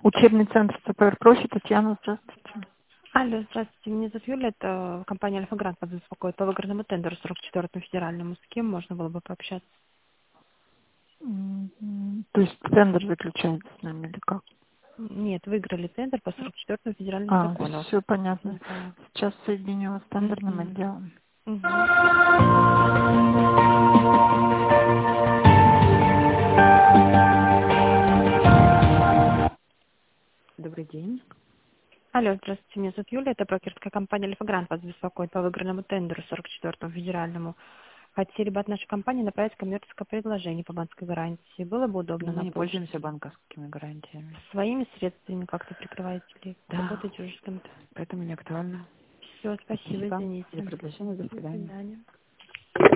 Учебный центр ЦПР Профи. Татьяна, здравствуйте. Алло, здравствуйте. Меня зовут Юля, это компания Альфа-Грант вас беспокоит по выигранному тендеру 44-му федеральному. С кем можно было бы пообщаться? То есть тендер заключается с нами или как? Нет, выиграли тендер по 44-му федеральному закону. Все понятно. Да. Сейчас соединю вас с тендерным Мгм. отделом. Мгм. Добрый день. Алло, здравствуйте. Меня зовут Юля, это брокерская компания Альфа-Грант вас беспокоит по выигранному тендеру 44-му федеральному. Хотели бы от нашей компании направить коммерческое предложение по банковской гарантии. Было бы удобно Но мы на не почту. пользуемся банковскими гарантиями. Своими средствами как-то прикрываете ли? Да, Работаете уже с кем-то? поэтому не актуально. Все, спасибо, Спасибо за извините. предложение. До До свидания. свидания.